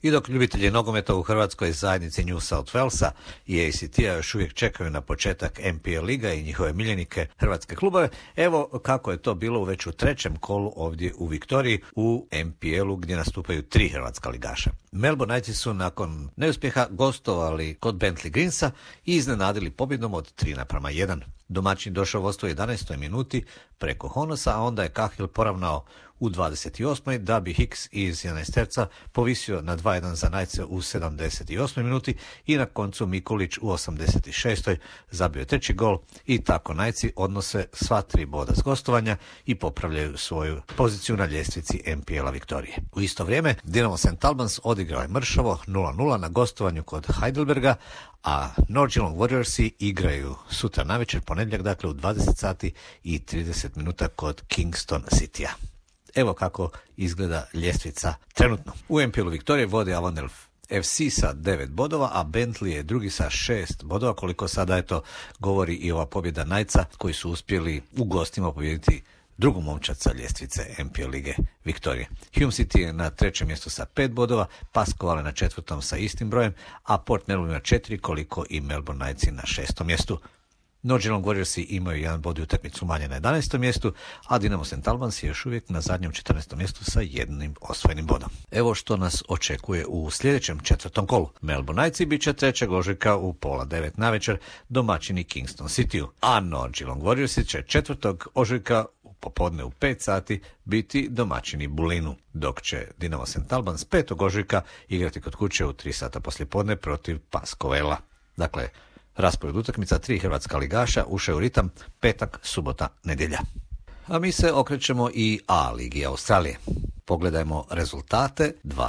I dok ljubitelji nogometa u hrvatskoj zajednici New South Walesa i ACT-a još uvijek čekaju na početak NPL liga i njihove miljenike hrvatske klubove, evo kako je to bilo već u trećem kolu ovdje u Viktoriji u NPL-u gdje nastupaju 3 hrvatska ligaša. Melbourne Knightsi su nakon neuspjeha gostovali kod Bentleigh Greensa i iznenadili pobjedom od 3:1. Domaćin došao vodstvo u 11. minuti preko Honosa, a onda je Cahill poravnao u 28. da bi Hicks iz 11. povisio na 2:1 za Knightse u 78. minuti i na koncu Mikulić u 86. zabio je treći gol i tako Knightsi odnose sva 3 boda s gostovanja i popravljaju svoju poziciju na ljestvici NPL-a Viktorije. U isto vrijeme Dinamo St. Albans odigrao je mršavo 0:0 na gostovanju kod Heidelberga, a North Geelong Warriorsi igraju sutra navečer, ponedjeljak, dakle u 20 sati i 30 minuta kod Kingston Citya. Evo kako izgleda ljestvica trenutno. U NPL-u Viktorije vodi Avondale FC sa 9 bodova, a Bentley je drugi sa 6 bodova, koliko sada govori i ova pobjeda Knightsa koji su uspjeli u gostima pobijediti drugu momčad sa ljestvice NPL lige Viktorije. Hume City je na 3. mjestu sa 5 bodova, Pascoe na 4. sa istim brojem, a Port Melbourne na 4, koliko i Melbourne Knightsi na 6. mjestu. North Geelong Warriorsi imaju 1 bod i utakmicu manje na 11. mjestu, a Dinamo St. Albans je još uvijek na zadnjem 14. mjestu sa 1 osvojenim bodom. Evo što nas očekuje u sljedećem 4. kolu. Melbourne Knightsi bit će 3. ožujka u 8:30 navečer domaćini Kingston Cityu, a North Geelong Warriorsi će 4. ožujka popodne u 5 sati biti domaćini Bullinu, dok će Dinamo St. Albans 5. ožujka igrati kod kuće u 3 sata poslijepodne protiv Pascoela. Dakle, raspored utakmica 3 hrvatska ligaša ušao u ritam petak, subota, nedjelja. A mi se okrećemo i A ligi Australije. Pogledajmo rezultate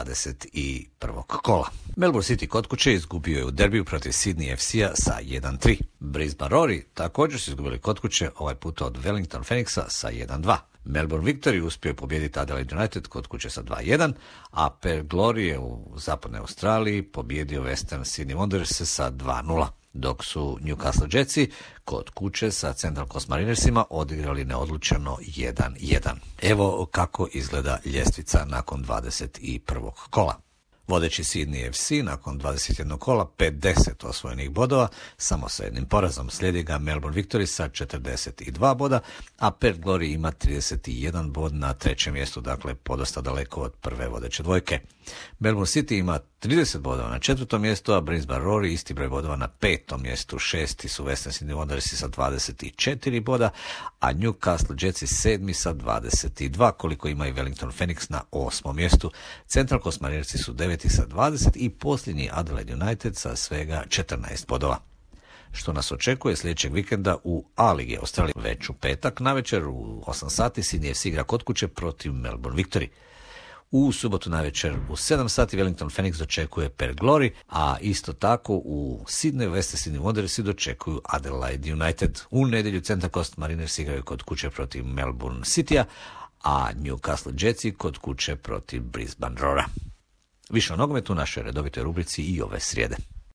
21. kola. Melbourne City kod kuće izgubio je u derbiju protiv Sydney FC-a sa 1:3. Brisbane Roar također su izgubili kod kuće, ovaj puta od Wellington Phoenixa sa 1:2. Melbourne Victory uspio je pobijediti Adelaide United kod kuće sa 2:1, a Perth Glory je u zapadnoj Australiji pobjedio Western Sydney Wanderers sa 2:0. Dok su Newcastle Jetsi kod kuće sa Central Coast Marinersima odigrali neodlučeno 1:1. Evo kako izgleda ljestvica nakon 21. kola. Vodeći Sydney FC nakon 21 kola 50 osvojenih bodova, samo sa 1 porazom. Slijedi ga Melbourne Victory sa 42 boda, a Perth Glory ima 31 bod na 3. mjestu, dakle podosta daleko od prve vodeće dvojke. Melbourne City ima 30 bodova na 4. mjestu, a Brisbane Roar isti broj bodova na 5. mjestu. 6. su Western Sydney Wanderers sa 24 boda, a Newcastle Jetsi 7. sa 22, koliko ima i Wellington Phoenix na 8. mjestu. Central Coast Marinersi su 9. sa 20 i posljednji Adelaide United sa svega 14 bodova. Što nas očekuje sljedećeg vikenda u A ligi Australije. Već u petak navečer u 8 sati Sydney FC igra kod kuće protiv Melbourne Victory. U subotu navečer u 7 sati Wellington Phoenix dočekuje Perth Glory, a isto tako u Sydney Western Sydney Wanderers dočekuju Adelaide United. U nedjelju Central Coast Mariners igraju kod kuće protiv Melbourne Citya, a Newcastle Jetsi kod kuće protiv Brisbane Roara. Više o nogometu u našoj redovitoj rubrici i ove srijede.